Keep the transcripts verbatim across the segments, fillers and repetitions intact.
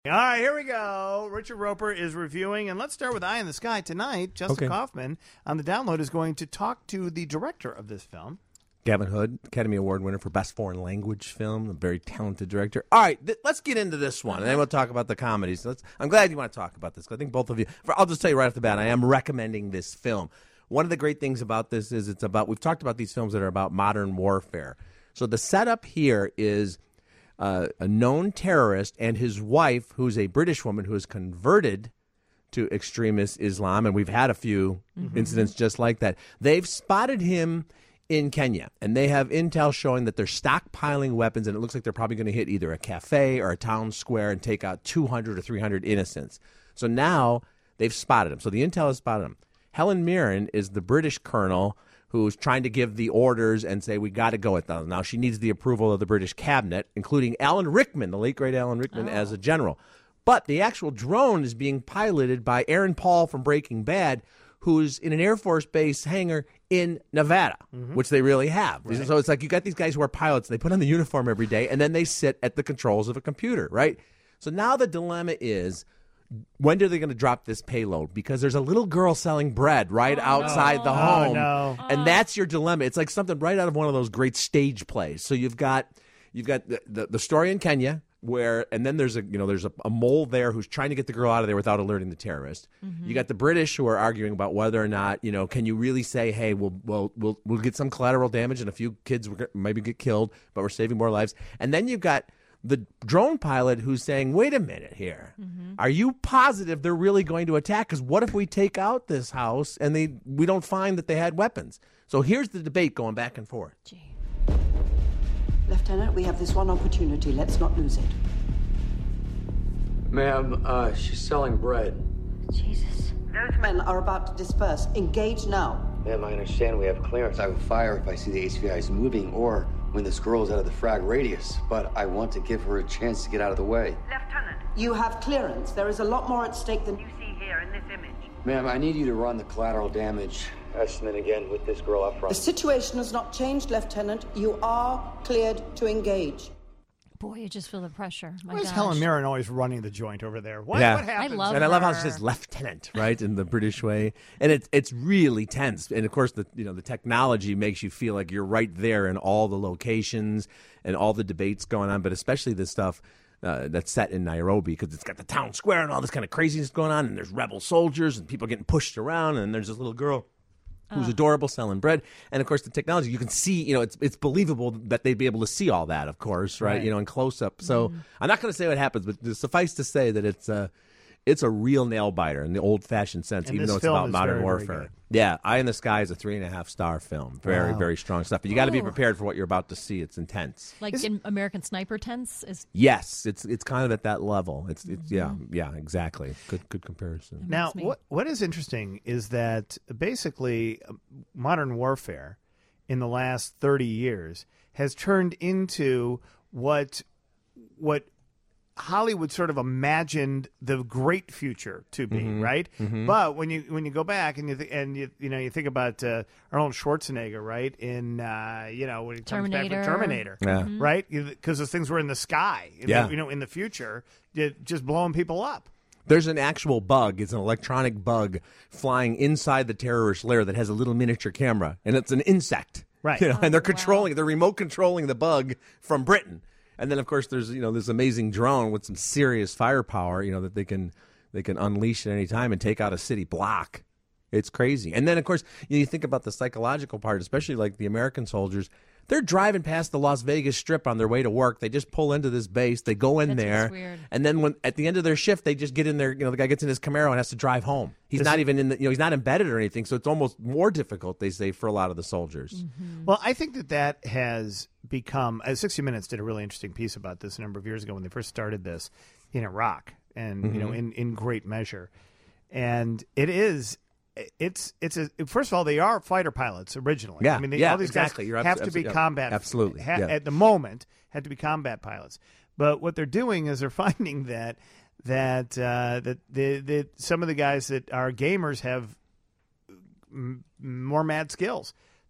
All right, here we go. Richard Roeper is reviewing, and let's start with Eye in the Sky tonight. Justin Okay. Kaufman on the download is going to talk to the director of this film. Gavin Hood, Academy Award winner for Best Foreign Language Film, a very talented director. All right, th- let's get into this one, and then we'll talk about the comedies. Let's, I'm glad you want to talk about this, 'cause I think both of you, for, I'll just tell you right off the bat, I am recommending this film. One of the great things about this is it's about, we've talked about these films that are about modern warfare. So the setup here is uh, a known terrorist and his wife, who's a British woman who is converted to extremist Islam, and we've had a few mm-hmm. incidents just like that. They've spotted him in Kenya, and they have intel showing that they're stockpiling weapons, and it looks like they're probably going to hit either a cafe or a town square and take out two hundred or three hundred innocents. So now they've spotted him. So the intel has spotted him. Helen Mirren is the British colonel who's trying to give the orders and say, we got to go with them. Now she needs the approval of the British cabinet, including Alan Rickman, the late great Alan Rickman, oh. as a general. But the actual drone is being piloted by Aaron Paul from Breaking Bad, who's in an Air Force Base hangar in Nevada, mm-hmm. which they really have. Right. So it's like you got these guys who are pilots, they put on the uniform every day, and then they sit at the controls of a computer, right? So now the dilemma is, when are they going to drop this payload? Because there's a little girl selling bread right oh, outside no. the home. Oh, no. And that's your dilemma. It's like something right out of one of those great stage plays. So you've got you've got the, the, the story in Kenya, where and then there's a you know there's a, a mole there who's trying to get the girl out of there without alerting the terrorist. Mm-hmm. You got the British who are arguing about whether or not you know can you really say, hey, we'll we'll we'll, we'll get some collateral damage and a few kids will maybe get killed, but we're saving more lives. And then you've got the drone pilot who's saying, wait a minute here, mm-hmm. are you positive they're really going to attack? Because what if we take out this house and they we don't find that they had weapons? So here's the debate going back and forth. Gee. Lieutenant, we have this one opportunity. Let's not lose it. Ma'am, uh, she's selling bread. Jesus. Those men are about to disperse. Engage now. Ma'am, I understand we have clearance. I will fire if I see the H V I is moving or when this girl is out of the frag radius. But I want to give her a chance to get out of the way. Lieutenant, you have clearance. There is a lot more at stake than you see here in this image. Ma'am, I need you to run the collateral damage estimate again with this girl up front. The situation has not changed, Lieutenant. You are cleared to engage. Boy, you just feel the pressure. My Why is gosh. Helen Mirren always running the joint over there? What, yeah. what happens? I love and I love her. how she says lieutenant, right, in the British way. And it's it's really tense. And of course, the you know the technology makes you feel like you're right there in all the locations and all the debates going on. But especially this stuff uh, that's set in Nairobi, because it's got the town square and all this kind of craziness going on. And there's rebel soldiers and people getting pushed around. And there's this little girl who's adorable, selling bread. And, of course, the technology, you can see, you know, it's it's believable that they'd be able to see all that, of course, right, right. you know, in close-up. So mm. I'm not going to say what happens, but suffice to say that it's a, it's a real nail-biter in the old-fashioned sense, and even though it's about modern very, warfare. Very yeah, Eye in the Sky is a three-and-a-half-star film. Very, wow. very strong stuff. But you got to be prepared for what you're about to see. It's intense. Like is in American Sniper tense? Is Yes, it's it's kind of at that level. It's, it's mm-hmm. yeah, yeah, exactly. Good good comparison. Now, what what is interesting is that basically modern warfare in the last thirty years has turned into what what Hollywood sort of imagined the great future to be, mm-hmm. right? Mm-hmm. But when you when you go back and you th- and you you know you think about uh, Arnold Schwarzenegger, right? In uh, you know when he comes back Terminator. from Terminator, yeah. mm-hmm. right? Because those things were in the sky, in yeah. the, you know, in the future, just blowing people up. There's an actual bug. It's an electronic bug flying inside the terrorist lair that has a little miniature camera, and it's an insect, right? You know, oh, and they're controlling, wow. they're remote controlling the bug from Britain. And then, of course, there's you know this amazing drone with some serious firepower, you know, that they can they can unleash at any time and take out a city block. It's crazy. And then, of course, you, know, you think about the psychological part, especially like the American soldiers. They're driving past the Las Vegas Strip on their way to work. They just pull into this base. They go in That's there, weird. and then when at the end of their shift, they just get in there. You know, the guy gets in his Camaro and has to drive home. He's This not is- even in the. You know, he's not embedded or anything. So it's almost more difficult, they say, for a lot of the soldiers. Mm-hmm. Well, I think that that has become. Uh, sixty Minutes did a really interesting piece about this a number of years ago when they first started this in Iraq, and Mm-hmm. you know, in, in great measure, and it is. It's it's a first of all they are fighter pilots originally. Yeah, I mean they, yeah, all these exactly. guys You're have abso- to be yeah, combat absolutely, ha- yeah. at the moment had to be combat pilots. But what they're doing is they're finding that that uh, that the, the some of the guys that are gamers have m- more mad skills.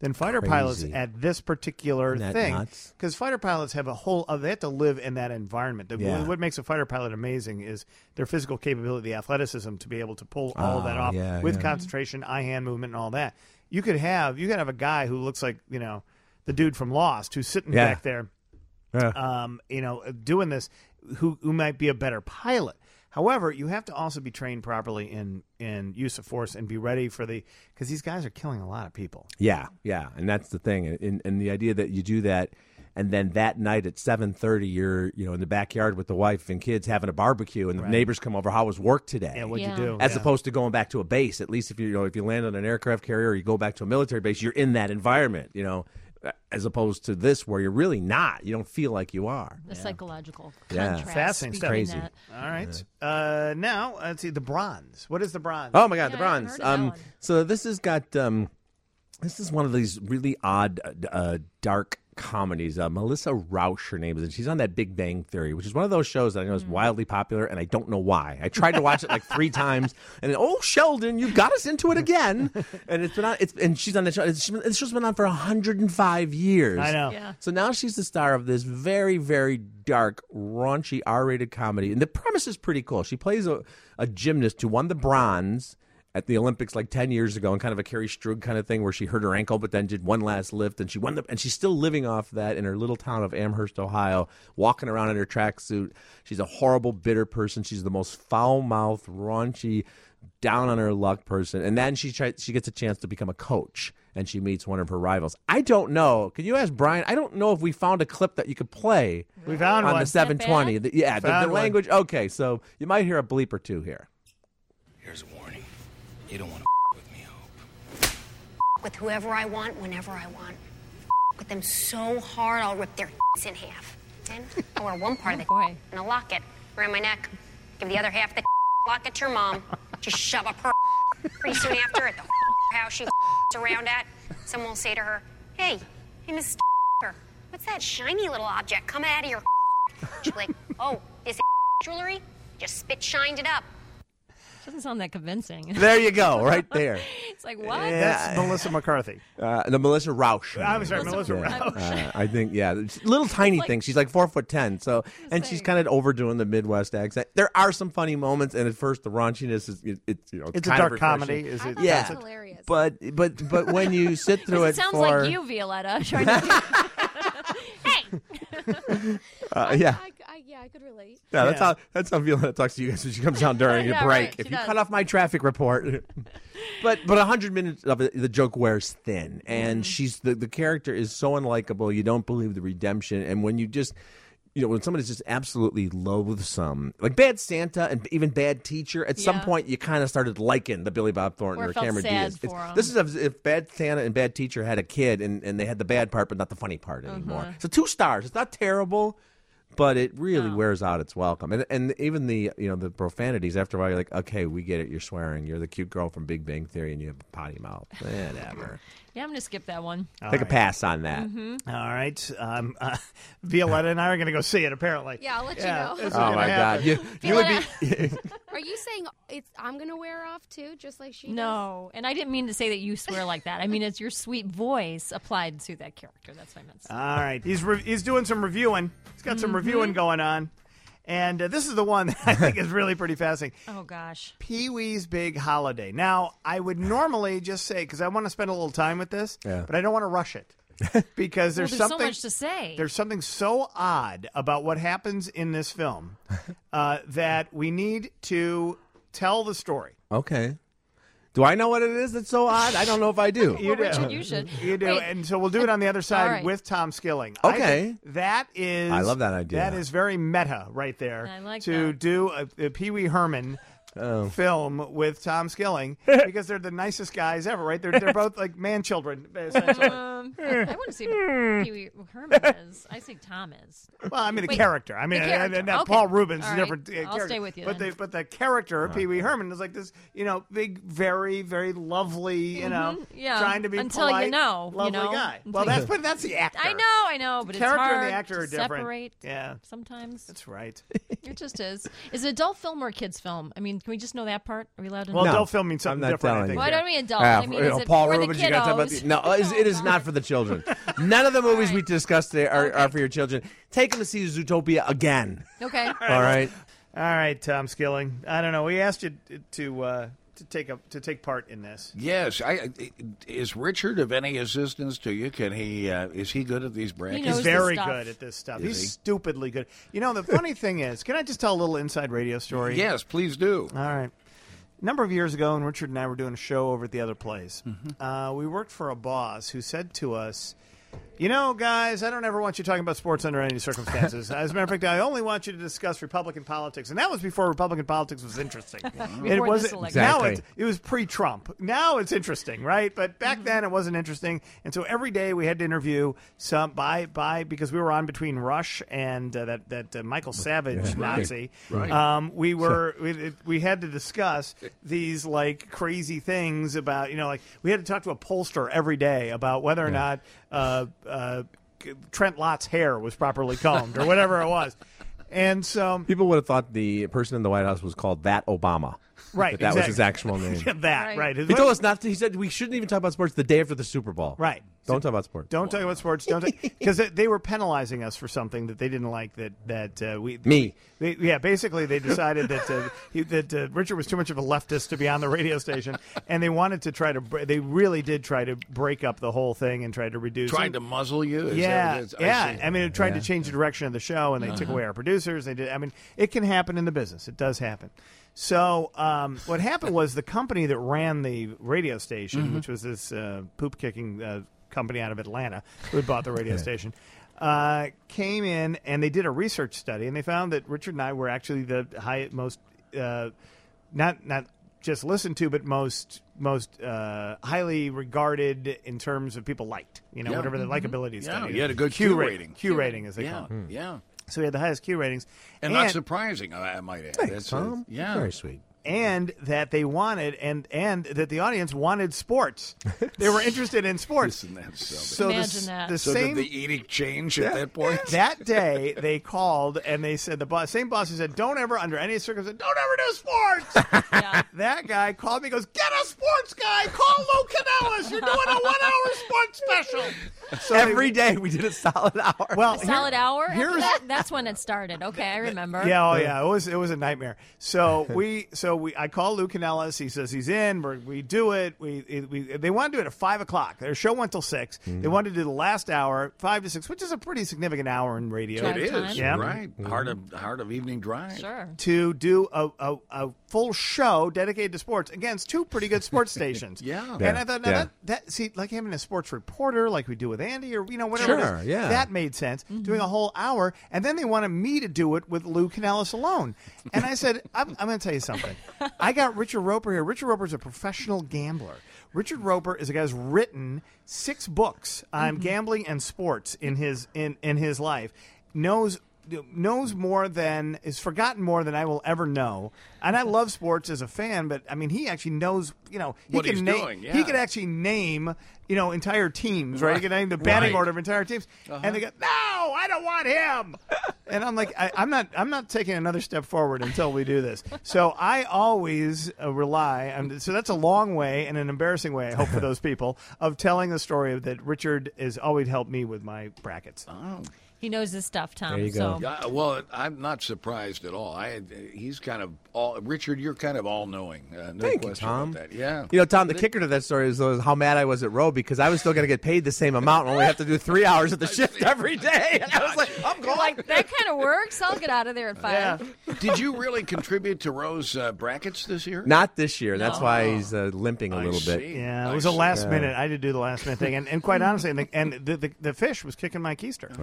than fighter Crazy. pilots at this particular Isn't that thing. nuts? Because fighter pilots have a whole, uh, they have to live in that environment. The, Yeah. What makes a fighter pilot amazing is their physical capability, the athleticism to be able to pull all of that Oh, off yeah, with yeah. concentration, eye-hand movement, and all that. You could have you could have a guy who looks like, you know, the dude from Lost who's sitting Yeah. back there, Yeah. um, you know, doing this, who who might be a better pilot. However, you have to also be trained properly in, in use of force and be ready for the – because these guys are killing a lot of people. Yeah, yeah, and that's the thing, and, and the idea that you do that, and then that night at seven thirty, you're you know in the backyard with the wife and kids having a barbecue, and the neighbors come over. How was work today? Yeah, what'd Yeah. you do? As Yeah. opposed to going back to a base. At least if you, you know if you land on an aircraft carrier or you go back to a military base, you're in that environment. You know, as opposed to this where you're really not. You don't feel like you are. The psychological Yeah. contrast. Fascinating stuff. between Crazy. that. All right. Uh, now, let's see, the bronze. What is the bronze? Oh my God, Yeah, the I haven't bronze. heard of that Um, one. so this has got um, this is one of these really odd, uh, dark comedies. Uh, Melissa Rauch, her name is, and she's on that Big Bang Theory, which is one of those shows that I know is wildly popular, and I don't know why. I tried to watch it like three times, and then, oh Sheldon, you got us into it again. And it's been on. It's and she's on the show. It's, this show's been on for one hundred five years. I know. Yeah. So now she's the star of this very, very dark, raunchy, R-rated comedy. And the premise is pretty cool. She plays a, a gymnast who won the bronze at the Olympics like ten years ago, and kind of a Carrie Strug kind of thing where she hurt her ankle but then did one last lift, and she won the, and she's still living off that in her little town of Amherst, Ohio, walking around in her tracksuit. She's a horrible, bitter person. She's the most foul-mouthed, raunchy, down on her luck person. And then she tries, she gets a chance to become a coach, and she meets one of her rivals. I don't know. Could you ask Brian? I don't know if we found a clip that you could play We found on one. the seven twenty. The- yeah, the, the Found one. language. Okay, so you might hear a bleep or two here. Here's a warning. You don't want to with me, Hope. With whoever I want, whenever I want. With them so hard, I'll rip their in half. Then I'll wear one part of the Boy. in a locket around my neck. Give the other half of the locket to your mom. Just shove up her. Pretty soon after, at the house she around at, someone will say to her, "Hey, hey, Miss what's that shiny little object coming out of your?" She'll be like, "Oh, this jewelry? Just spit shined it up." Doesn't sound that convincing. There you go, right there. It's like, what? That's Melissa McCarthy. Uh, the Melissa Rauch. I'm sorry, Melissa Melissa Rauch. Uh, I think, yeah, it's little tiny like- thing. She's like four foot ten, so and she's say. kind of overdoing the Midwest accent. There are some funny moments, and at first the raunchiness is it, it's you know It's a kind dark of refreshing. comedy. Is it? Yeah, that's it? hilarious. but but but when you sit through It it, sounds for like you, Violetta. Trying to do- hey, uh, yeah. I, I, yeah, I could relate. Yeah, that's Yeah. how that's how Violetta talks to you guys when she comes down during Yeah, a break. right, If she you does. cut off my traffic report, but but a hundred minutes of it, the joke wears thin, and she's the the character is so unlikable. You don't believe the redemption, and when you just. You know, when somebody's just absolutely loathsome, like Bad Santa and even Bad Teacher, at some Yeah. point you kind of started liking the Billy Bob Thornton Or or, felt Cameron sad Diaz. for It's- 'em. This is as if Bad Santa and Bad Teacher had a kid and, and they had the bad part but not the funny part anymore. Uh-huh. So two stars. It's not terrible, but it really No. wears out its welcome. And and even the you know the profanities after a while, you're like, okay, we get it. You're swearing. You're the cute girl from Big Bang Theory, and you have a potty mouth. Whatever. yeah, I'm gonna skip that one. Take a pass on that. All right. Um, uh, Violetta and I are going to go see it, apparently. Yeah, I'll let you Yeah, know. this is Oh gonna my happen. God! You, you would be. Are you saying it's I'm gonna wear off too, just like she? does? No, and I didn't mean to say that you swear like that. I mean, it's your sweet voice applied to that character. That's what I meant to say. All right. He's re- he's doing some reviewing. He's got some reviewing going on. And uh, this is the one that I think is really pretty fascinating. Oh gosh. Pee-wee's Big Holiday. Now, I would normally just say, because I want to spend a little time with this, Yeah. but I don't want to rush it. Because Well, there's, there's something so much to say. There's something so odd about what happens in this film uh, that we need to tell the story. Okay. Do I know what it is that's so odd? I don't know if I do. You well, do. Richard, you should. You do, Wait. and so we'll do it on the other side All right. with Tom Skilling. I Okay. think that is. I love that idea. That is very meta, right there. I like to that. do a, a Pee Wee Herman Oh. film with Tom Skilling because they're the nicest guys ever, right? They're they're both like man children essentially. Um, I wouldn't say Pee Wee Herman is. I say Tom is. Well, I mean the Wait, character. I mean, the character. and, and Okay. Paul Rubens All is a right. different uh, I'll character. stay with you But then. the but the character of Pee Wee Herman is like this, you know, big, very, very lovely, you know, Mhm. Yeah. trying to be Until you polite, know, you lovely know. guy. Until Well, you- that's but that's the actor. I know, I know, but The it's character hard and the actor to are different. separate. Yeah. Sometimes. That's right. It just is. Is it adult film or a kids film? I mean, can we just know that part? Are we allowed to Well, know? No, adult film means I'm something not different. I telling think. you. Well, I don't mean adult. Yeah, I mean, you is know, it Paul for Rubens, the you got to talk about kiddos? the, no, it is, it is not for the children. None of the movies right. we discussed today are, Okay. are for your children. Take them to see Zootopia again. Okay. All right. All right, Tom Skilling. I don't know. We asked you to uh, to take a to take part in this. Yes, I, is Richard of any assistance to you? Can he? Uh, is he good at these brackets? knows He's the very stuff. good at this stuff. Is He's he? stupidly good. You know, the funny thing is, can I just tell a little inside radio story? Yes, please do. All right. A number of years ago, when Richard and I were doing a show over at the other place, Mm-hmm. uh, we worked for a boss who said to us, you know, guys, I don't ever want you talking about sports under any circumstances. As a matter of fact, I only want you to discuss Republican politics. And that was before Republican politics was interesting. It Before was this election. Now Exactly. it's, it was pre-Trump. Now it's interesting, right? But back Mm-hmm. then it wasn't interesting. And so every day we had to interview some by by because we were on between Rush and uh, that that uh, Michael Savage Nazi. Right. Um, we were we, it- we had to discuss these like crazy things about, you know, like we had to talk to a pollster every day about whether or not uh, uh, Trent Lott's hair was properly combed or whatever it was. And so People would have thought the person in the White House was called That Obama. Right, That, that was exactly. his actual name. that Right. right. His- He told us not to. He said we shouldn't even talk about sports the day after the Super Bowl. Right. Don't talk about sports. Don't talk about sports. Don't because they, they were penalizing us for something that they didn't like. That that uh, we Me. They, yeah, basically they decided that uh, he, that uh, Richard was too much of a leftist to be on the radio station, and they wanted to try to. br- They really did try to break up the whole thing and try to reduce. Trying to muzzle you? Is Yeah, that what it is? I yeah. see. I, mean, it tried to change the direction of the show, and they took away our producers. They did. I mean, it can happen in the business. It does happen. So um, what happened was the company that ran the radio station, which was this uh, poop kicking uh, company out of Atlanta, who had bought the radio station, uh, came in and they did a research study, and they found that Richard and I were actually the high, most uh, not not just listened to, but most most uh, highly regarded in terms of people liked. You know, Yeah. whatever the Mhm. likability Yeah, study. you had a good Q Q ra- rating. Q rating, as they Yeah, call it. yeah. So we had the highest Q ratings, And, not surprising, I I might add. Thanks, That's a- Tom. yeah. Very sweet. and that they wanted and and that the audience wanted sports. They were interested in sports. Isn't that something? So the, Imagine that. the So same did the edict change at that point? that day they called and they said the boss, same boss who said don't ever under any circumstance don't ever do sports. Yeah. That guy called me and goes, get a sports guy, call Lou Canellis. You're doing a one hour sports special. So Every they- day we did a solid hour. well, Solid here- hour. After Here's that? That's when it started. Okay, I remember. Yeah, oh yeah, it was it was a nightmare. So we so we I call Lou Canellis. He says he's in. We're, we do it. We we they want to do it at five o'clock. Their show went till six. They wanted to do the last hour, five to six, which is a pretty significant hour in radio. Drive It time. is, Yeah. right. Heart of heart of evening drive. Sure. To do a, a, a full show dedicated to sports against two pretty good sports stations. Yeah. And I thought, now Yeah. that, that, see, like having a sports reporter like we do with Andy or, you know, whatever Sure, it is, yeah. that made sense. Doing a whole hour. And then they wanted me to do it with Lou Canellis alone. And I said, I'm, I'm going to tell you something. I got Richard Roper here. Richard Roper is a professional gambler. Richard Roper is a guy who's written six books on gambling and sports in his in, in his life. Knows knows more than is forgotten more than I will ever know. And I love sports as a fan, but I mean, he actually knows. You know, he What can he's name. doing, He yeah. could actually name. You know, entire teams, right? He can name the batting Right. order of entire teams, and they go, "No, I don't want him." And I'm like, I, I'm not. I'm not taking another step forward until we do this. So I always uh, rely on. So that's a long way and an embarrassing way, I hope, for those people, of telling the story of that Richard has always helped me with my brackets. Oh. He knows his stuff, Tom. There you go. So. Yeah, well, I'm not surprised at all. I he's kind of all Richard. You're kind of all knowing. Uh, no Thank you, question Tom. about that. Yeah. You know, Tom, the kicker to that story is, was how mad I was at Roe because I was still going to get paid the same amount and only have to do three hours of the shift every day. And I was like, I'm going. Like, that kind of works. I'll get out of there at five. Did you really contribute to Roe's uh, brackets this year? Not this year. That's No. why he's uh, limping a I little bit. see. Yeah, it I was a see. last Yeah. minute. I had to do the last minute thing, and, and quite honestly, and, the, and the, the the fish was kicking my keister. I mean,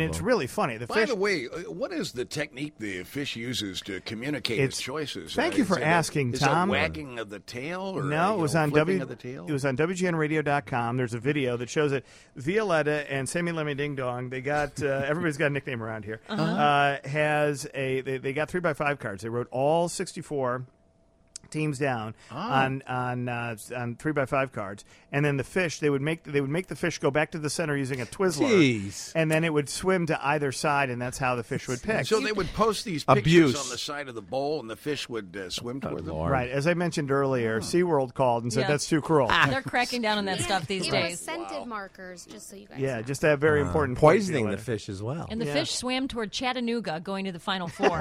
it's really funny. The By fish. the way, uh, what is the technique the fish uses to communicate its, It's- choices? thank Uh, you is for it a- asking, is Tom. It wagging of the tail? Or, No, you it was know, on flipping W. of the tail? It was on W G N radio dot com. There's a video that shows it. Violetta and Sammy Lemmy Ding Dong. They got uh, everybody's got a nickname around here. Uh-huh. Uh, has a they, they got three by five cards. They wrote all sixty-four teams down on on uh, on three by five cards, and then the fish they would make they would make the fish go back to the center using a Twizzler, Jeez. and then it would swim to either side, and that's how the fish would pick. So they would post these pictures Abuse. on the side of the bowl, and the fish would uh, swim toward them. Lord. Right, as I mentioned earlier, SeaWorld called and said Yeah. that's too cruel. They're cracking down on that stuff these Even with days. scented markers, just so you guys Yeah, know. just that very important point, Poisoning the Violetta. fish as well. And the Yeah. fish swam toward Chattanooga, going to the Final Four.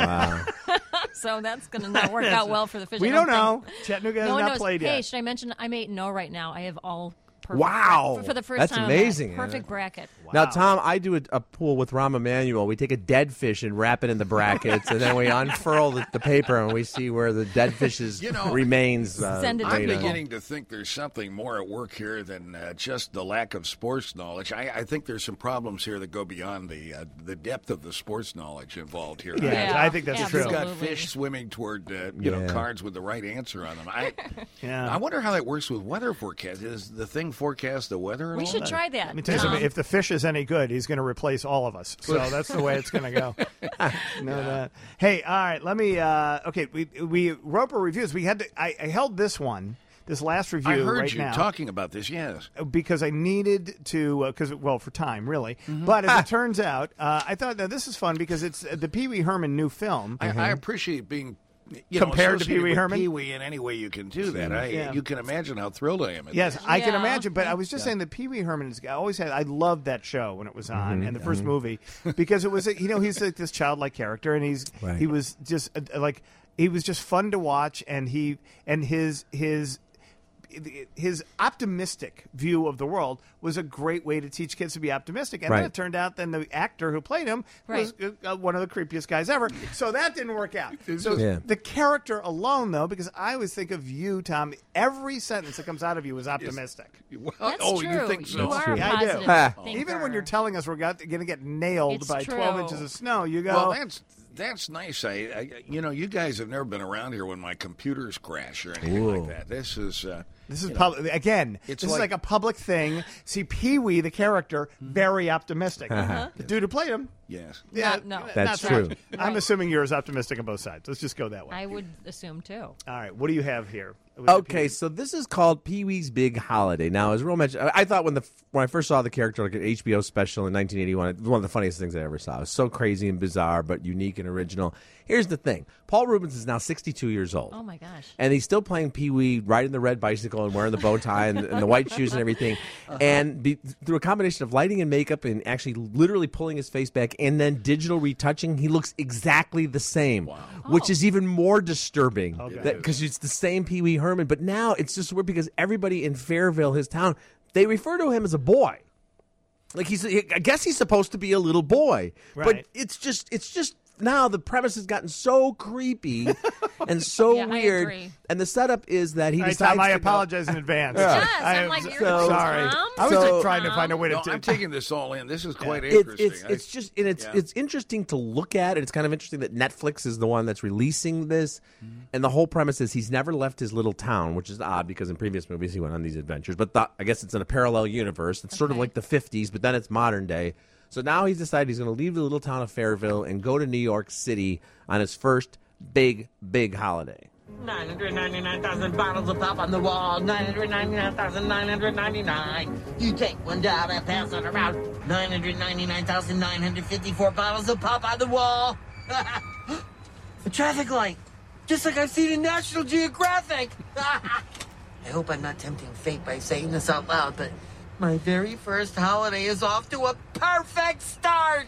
So that's going to not work out well for the fish. We I don't think. know. Chattanooga has No one not knows. played Hey, yet. should I mention? I'm eight and zero right now. I have all perfect. Wow. for, for the first That's time. I'm amazing. at Perfect bracket. Now, Tom, I do a, a pool with Rahm Emanuel. We take a dead fish and wrap it in the brackets, and then we unfurl the, the paper, and we see where the dead fish's You know, remains. Uh, Send it to I'm laid on. beginning to think there's something more at work here than uh, just the lack of sports knowledge. I, I think there's some problems here that go beyond the uh, the depth of the sports knowledge involved here. Yeah, Yeah, I think that's If true. you've got Absolutely. fish swimming toward uh, you know Yeah. cards with the right answer on them. I Yeah. I wonder how that works with weather forecast. Does the thing forecast the weather? And We all should that? try that. Let me tell you Tom. something. If the fish is any good, he's going to replace all of us. So that's the way it's going to go. know that. Hey, all right. Let me. Uh, okay, we we Roper reviews. We had to. I, I held this one, this last review I heard right you now talking about this. Yes. because I needed to. Because well, for time, really. But as it turns out, uh, I thought that this is fun because it's uh, the Pee Wee Herman new film. I, I appreciate being you Compared know, to associated Pee Wee with Herman? Pee Wee in any way you can do that. I, Yeah. You can imagine how thrilled I am. At Yes, this. I can Yeah. imagine. But I was just saying that Pee Wee Herman has always had. I loved that show when it was on, Mm-hmm. and the 1st movie because it was. You know, he's like this childlike character, and he's Right. he was just uh, like he was just fun to watch, and he and his his. His optimistic view of the world was a great way to teach kids to be optimistic, and then Right. it turned out then the actor who played him was uh, one of the creepiest guys ever. So that didn't work out. So Yeah. the character alone, though, because I always think of you, Tom. Every sentence that comes out of you is optimistic. Well, That's oh, true. you think so? You are a Yeah, I do. positive Ah. thinker. Even when you're telling us we're going to get nailed It's by true. twelve inches of snow, you go. Well, that's that's nice. I, I, you know, you guys have never been around here when my computers crash or anything like that. This is uh, this is you know, public again. it's This is like- like a public thing. See, Pee Wee, the character, very optimistic. The dude who played him, yes. yeah, Not- no. That's not so true. much. I'm assuming you're as optimistic on both sides. Let's just go that way. I would assume too. All right, what do you have here? with the Pee Okay, Wee? so this is called Pee Wee's Big Holiday. Now, as Ro mentioned, I I thought when the when I first saw the character, like an H B O special in nineteen eighty-one, it was one of the funniest things I ever saw. It was so crazy and bizarre, but unique and original. Here's the thing: Paul Rubens is now sixty-two years old. Oh my gosh. And he's still playing Pee Wee, riding the red bicycle and wearing the bow tie and, and the white shoes and everything. And be, through a combination of lighting and makeup and actually literally pulling his face back and then digital retouching, he looks exactly the same, which is even more disturbing because it's the same Pee Wee Herman. But now it's just weird because everybody in Fairville, his town, they refer to him as a boy. Like he's, I guess he's supposed to be a little boy, but Right. it's just, it's just now the premise has gotten so creepy and so Yeah, I weird. agree. And the setup is that he All right, decides. Tom, I to go- apologize in advance. Yes, I I'm am like, so you're sorry. Tom? I was So- just trying to find a way to. No, I'm taking this all in. This is quite It's, interesting. it's, I- it's just and it's yeah. it's interesting to look at. It's kind of interesting that Netflix is the one that's releasing this, and the whole premise is he's never left his little town, which is odd because in previous movies he went on these adventures. But the, I guess it's in a parallel universe. It's sort of Okay. like the fifties, but then it's modern day. So now he's decided he's going to leave the little town of Fairville and go to New York City on his first big, big holiday. nine hundred ninety-nine thousand bottles of pop on the wall. nine hundred ninety-nine thousand nine hundred ninety-nine. You take one down and pass it around. nine hundred ninety-nine thousand nine hundred fifty-four bottles of pop on the wall. A traffic light. Just like I've seen in National Geographic. I hope I'm not tempting fate by saying this out loud, but my very first holiday is off to a perfect start.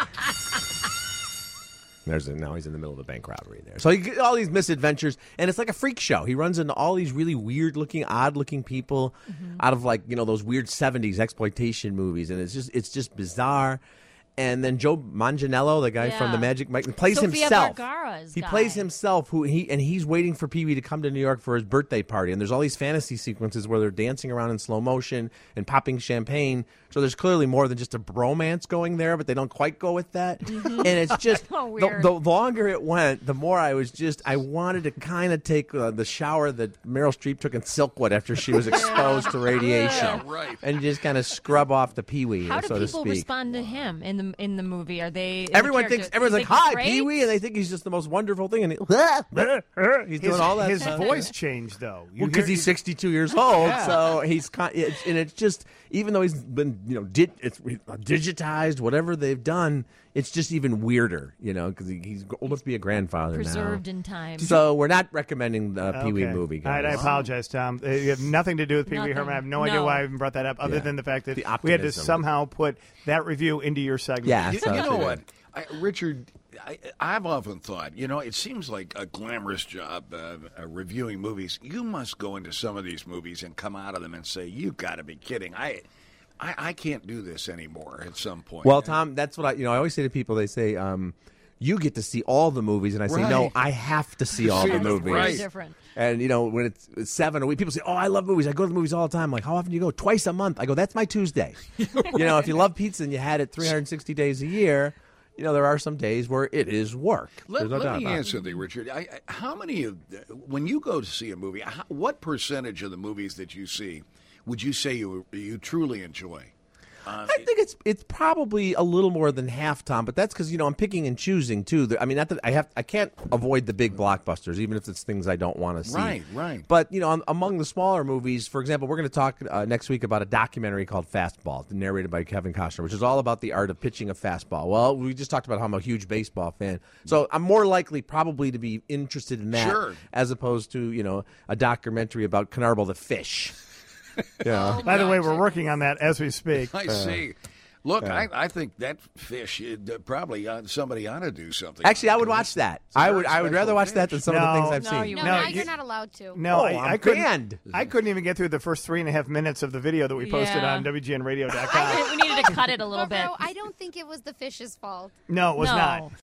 There's a, now he's in the middle of a bank robbery there. So you get all these misadventures, and it's like a freak show. He runs into all these really weird-looking, odd-looking people out of like you know those weird seventies exploitation movies, and it's just it's just bizarre. And then Joe Manganiello, the guy Yeah. from the Magic Mike, plays Sofia himself. Vergara's he guy. plays himself, who he and he's waiting for Pee Wee to come to New York for his birthday party. And there's all these fantasy sequences where they're dancing around in slow motion and popping champagne. So there's clearly more than just a bromance going there, but they don't quite go with that. Mm-hmm. And it's just Oh, the, weird. the longer it went, the more I was just I wanted to kind of take uh, the shower that Meryl Streep took in Silkwood after she was exposed to radiation, Yeah, right. and just kind of scrub off the Pee Wee, How do so to people speak. respond to him in the in the movie? Are they in the Everyone character- thinks everyone's they like, think "Hi, he's great? Pee Wee," and they think he's just the most wonderful thing. And he, he's His, doing all that his stuff. voice changed though. You because hear- he's sixty-two years old, Yeah. so he's con- it's, and it's just even though he's been you know did it's digitized whatever they've done, it's just even weirder, you know, because he, he's old enough to be a grandfather Preserved now. in time. So we're not recommending the Pee Wee Okay. movie, All right, guys. I apologize, Tom. Uh, You have nothing to do with Pee Wee Nothing. Herman. I have no, No. idea why I even brought that up, other Yeah. than the fact that The we had to optimism. somehow put that review into your segment. Yeah, You, so you know too. what, I, Richard? I, I've often thought, you know, it seems like a glamorous job uh, uh, reviewing movies. You must go into some of these movies and come out of them and say, "You got to be kidding! I, I, I can't do this anymore." At some point. Well, Tom, that's what I you know I always say to people. They say, um, "You get to see all the movies," and I say, "No, Right. I have to see all See the them, movies." right. Different. And you know when it's it's seven a week, people say, "Oh, I love movies. I go to the movies all the time." I'm like, how often do you go? Twice a month. I go, "That's my Tuesday." You know, if you love pizza and you had it three hundred sixty days a year, you know there are some days where it is work. Let, There's no let doubt me about it. answer something, Richard. I, I, how many of the, when you go to see a movie, how, what percentage of the movies that you see would you say you you truly enjoy? Uh, I think it's it's probably a little more than half, Tom. But that's because you know I'm picking and choosing too. The- I mean, not that I have I can't avoid the big blockbusters, even if it's things I don't want to see. Right, right. But you know, um, among the smaller movies, for example, we're going to talk uh, next week about a documentary called Fastball, narrated by Kevin Costner, which is all about the art of pitching a fastball. Well, we just talked about how I'm a huge baseball fan, so I'm more likely probably to be interested in that Sure. as opposed to you know a documentary about Carnarvon the fish. Yeah. By the way, we're working on that as we speak. I see. Look, I, I think that fish uh, probably uh, somebody ought to do something. Actually, I would Because watch that. it's a I very would. I would special rather watch that fish. than some of the No. things I've No, seen. you No, No, now you- you're not allowed to. No, Oh, I, I'm I couldn't. banned. I couldn't even get through the first three and a half minutes of the video that we posted Yeah. on W G N radio dot com. we needed to cut it a little But, bit. bro, I don't think it was the fish's fault. No, it was No. not.